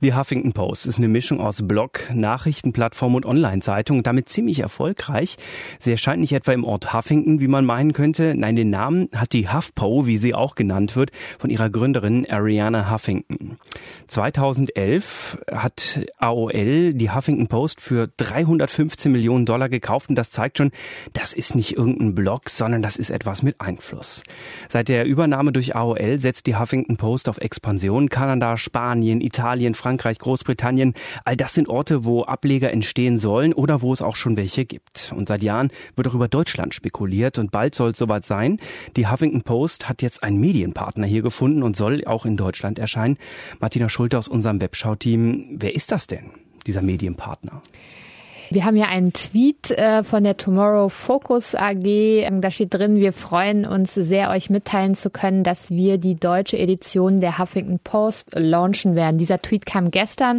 Die Huffington Post ist eine Mischung aus Blog, Nachrichtenplattform und Online-Zeitung und damit ziemlich erfolgreich. Sie erscheint nicht etwa im Ort Huffington, wie man meinen könnte. Nein, den Namen hat die HuffPo, wie sie auch genannt wird, von ihrer Gründerin Arianna Huffington. 2011 hat AOL die Huffington Post für $315 Millionen gekauft und das zeigt schon, das ist nicht irgendein Blog, sondern das ist etwas mit Einfluss. Seit der Übernahme durch AOL setzt die Huffington Post auf Expansion. Kanada, Spanien, Italien, Frankreich, Großbritannien, all das sind Orte, wo Ableger entstehen sollen oder wo es auch schon welche gibt. Und seit Jahren wird auch über Deutschland spekuliert und bald soll es soweit sein. Die Huffington Post hat jetzt einen Medienpartner hier gefunden und soll auch in Deutschland erscheinen. Martina Schulte aus unserem Webschau-Team, wer ist das denn, dieser Medienpartner? Wir haben ja einen Tweet von der Tomorrow Focus AG. Da steht drin, wir freuen uns sehr, euch mitteilen zu können, dass wir die deutsche Edition der Huffington Post launchen werden. Dieser Tweet kam gestern.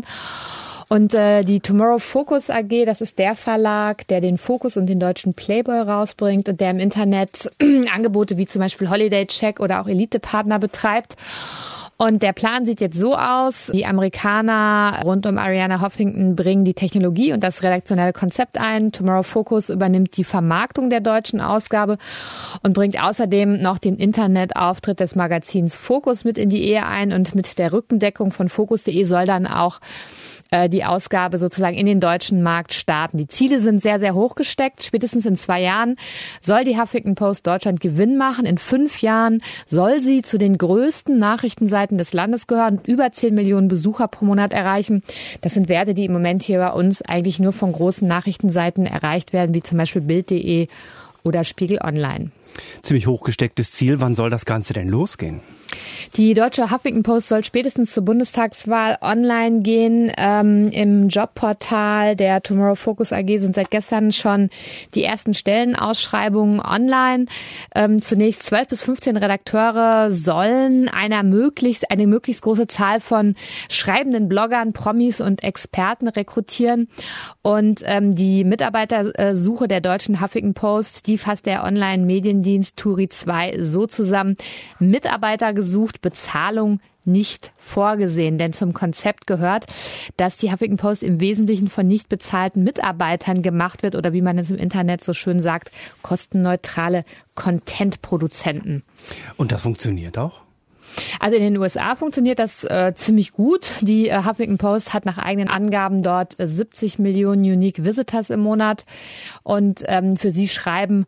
Und die Tomorrow Focus AG, das ist der Verlag, der den Focus und den deutschen Playboy rausbringt und der im Internet Angebote wie zum Beispiel Holiday Check oder auch Elite-Partner betreibt. Und der Plan sieht jetzt so aus, die Amerikaner rund um Arianna Huffington bringen die Technologie und das redaktionelle Konzept ein. Tomorrow Focus übernimmt die Vermarktung der deutschen Ausgabe und bringt außerdem noch den Internetauftritt des Magazins Focus mit in die Ehe ein. Und mit der Rückendeckung von Focus.de soll dann auch die Ausgabe sozusagen in den deutschen Markt starten. Die Ziele sind sehr, sehr hoch gesteckt. Spätestens in 2 Jahren soll die Huffington Post Deutschland Gewinn machen. In 5 Jahren soll sie zu den größten Nachrichtenseiten des Landes gehören und über 10 Millionen Besucher pro Monat erreichen. Das sind Werte, die im Moment hier bei uns eigentlich nur von großen Nachrichtenseiten erreicht werden, wie zum Beispiel Bild.de oder Spiegel Online. Ziemlich hochgestecktes Ziel. Wann soll das Ganze denn losgehen? Die deutsche Huffington Post soll spätestens zur Bundestagswahl online gehen. Im Jobportal der Tomorrow Focus AG sind seit gestern schon die ersten Stellenausschreibungen online. Zunächst 12 bis 15 Redakteure sollen eine möglichst große Zahl von schreibenden Bloggern, Promis und Experten rekrutieren. Und die Mitarbeitersuche der deutschen Huffington Post, die fasst der Online-Mediendienst Turi2 so zusammen: Mitarbeiter gesucht, Bezahlung nicht vorgesehen. Denn zum Konzept gehört, dass die Huffington Post im Wesentlichen von nicht bezahlten Mitarbeitern gemacht wird oder wie man es im Internet so schön sagt, kostenneutrale Content-Produzenten. Und das funktioniert auch? Also in den USA funktioniert das ziemlich gut. Die Huffington Post hat nach eigenen Angaben dort 70 Millionen Unique Visitors im Monat. Und für sie schreiben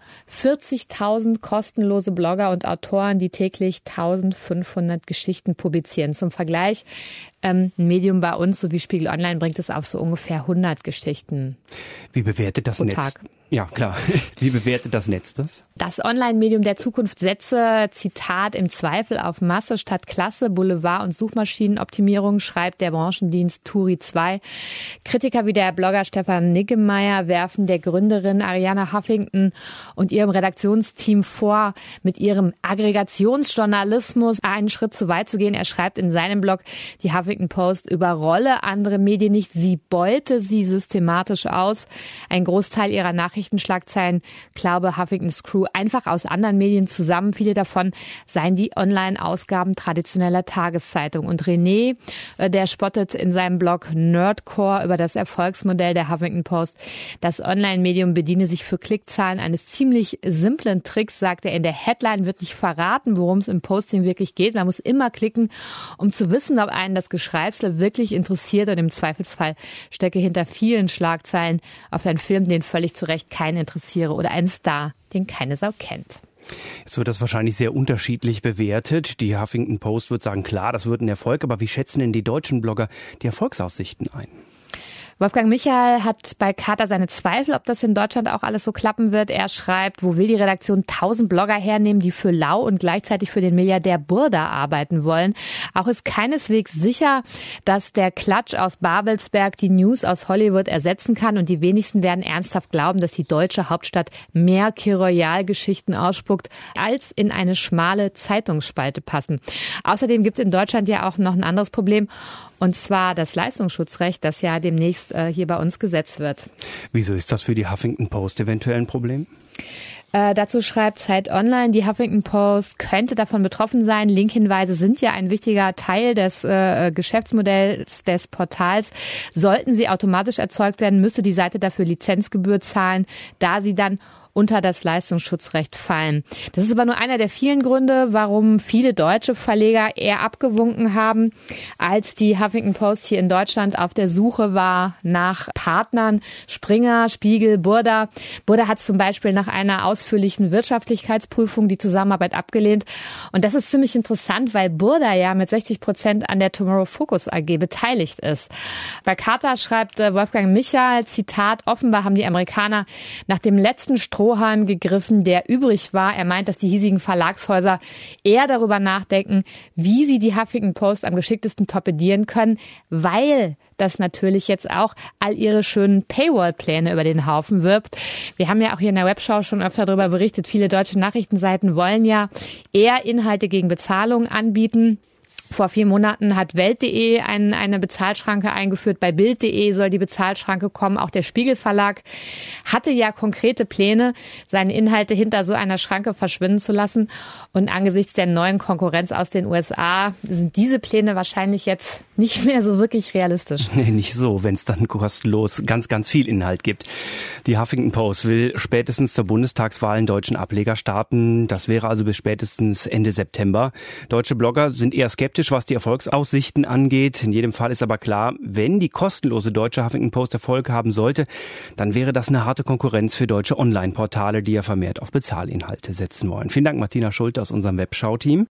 40.000 kostenlose Blogger und Autoren, die täglich 1.500 Geschichten publizieren. Zum Vergleich, ein Medium bei uns, so wie Spiegel Online, bringt es auf so ungefähr 100 Geschichten. Wie bewertet das pro Netz? Tag. Ja, klar. Wie bewertet das Netz das? Das Online-Medium der Zukunft setze, Zitat, im Zweifel auf Masse statt Klasse, Boulevard- und Suchmaschinenoptimierung, schreibt der Branchendienst Turi2. Kritiker wie der Blogger Stefan Niggemeier werfen der Gründerin Arianna Huffington und ihrem Redaktionsteam vor, mit ihrem Aggregationsjournalismus einen Schritt zu weit zu gehen. Er schreibt in seinem Blog, die Huffington Post überrolle andere Medien nicht, sie beute sie systematisch aus. Ein Großteil ihrer Nachrichtenschlagzeilen glaube Huffingtons Crew einfach aus anderen Medien zusammen. Viele davon seien die Online-Ausgaben traditioneller Tageszeitungen. Und René, der spottet in seinem Blog Nerdcore über das Erfolgsmodell der Huffington Post. Das Online-Medium bediene sich für Klickzahlen eines ziemlich simplen Tricks, sagt er. In der Headline wird nicht verraten, worum es im Posting wirklich geht. Man muss immer klicken, um zu wissen, ob einen das Geschreibsel wirklich interessiert. Und im Zweifelsfall stecke hinter vielen Schlagzeilen auf einen Film, den völlig zu Recht keinen interessiere, oder einen Star, den keine Sau kennt. Jetzt wird das wahrscheinlich sehr unterschiedlich bewertet. Die Huffington Post wird sagen, klar, das wird ein Erfolg, aber wie schätzen denn die deutschen Blogger die Erfolgsaussichten ein? Wolfgang Michael hat bei Carta seine Zweifel, ob das in Deutschland auch alles so klappen wird. Er schreibt, wo will die Redaktion 1000 Blogger hernehmen, die für Lau und gleichzeitig für den Milliardär Burda arbeiten wollen. Auch ist keineswegs sicher, dass der Klatsch aus Babelsberg die News aus Hollywood ersetzen kann. Und die wenigsten werden ernsthaft glauben, dass die deutsche Hauptstadt mehr Key-Royal-Geschichten ausspuckt, als in eine schmale Zeitungsspalte passen. Außerdem gibt es in Deutschland ja auch noch ein anderes Problem. Und zwar das Leistungsschutzrecht, das ja demnächst hier bei uns gesetzt wird. Wieso ist das für die Huffington Post eventuell ein Problem? Dazu schreibt Zeit Online, die Huffington Post könnte davon betroffen sein. Linkhinweise sind ja ein wichtiger Teil des Geschäftsmodells des Portals. Sollten sie automatisch erzeugt werden, müsste die Seite dafür Lizenzgebühr zahlen, da sie dann unter das Leistungsschutzrecht fallen. Das ist aber nur einer der vielen Gründe, warum viele deutsche Verleger eher abgewunken haben, als die Huffington Post hier in Deutschland auf der Suche war nach Partnern. Springer, Spiegel, Burda. Burda hat zum Beispiel nach einer ausführlichen Wirtschaftlichkeitsprüfung die Zusammenarbeit abgelehnt. Und das ist ziemlich interessant, weil Burda ja mit 60% an der Tomorrow Focus AG beteiligt ist. Bei Carta schreibt Wolfgang Michael, Zitat, offenbar haben die Amerikaner nach dem letzten Strohhalm gegriffen, der übrig war. Er meint, dass die hiesigen Verlagshäuser eher darüber nachdenken, wie sie die Huffington Post am geschicktesten torpedieren können, weil das natürlich jetzt auch all ihre schönen Paywall-Pläne über den Haufen wirft. Wir haben ja auch hier in der Webschau schon öfter darüber berichtet, viele deutsche Nachrichtenseiten wollen ja eher Inhalte gegen Bezahlung anbieten. Vor 4 Monaten hat Welt.de eine Bezahlschranke eingeführt. Bei Bild.de soll die Bezahlschranke kommen. Auch der Spiegel Verlag hatte ja konkrete Pläne, seine Inhalte hinter so einer Schranke verschwinden zu lassen. Und angesichts der neuen Konkurrenz aus den USA sind diese Pläne wahrscheinlich jetzt nicht mehr so wirklich realistisch. Nee, nicht so, wenn es dann kostenlos ganz, ganz viel Inhalt gibt. Die Huffington Post will spätestens zur Bundestagswahl einen deutschen Ableger starten. Das wäre also bis spätestens Ende September. Deutsche Blogger sind eher skeptisch, was die Erfolgsaussichten angeht. In jedem Fall ist aber klar, wenn die kostenlose deutsche Huffington Post Erfolg haben sollte, dann wäre das eine harte Konkurrenz für deutsche Online-Portale, die ja vermehrt auf Bezahlinhalte setzen wollen. Vielen Dank, Martina Schulte aus unserem Webschau-Team.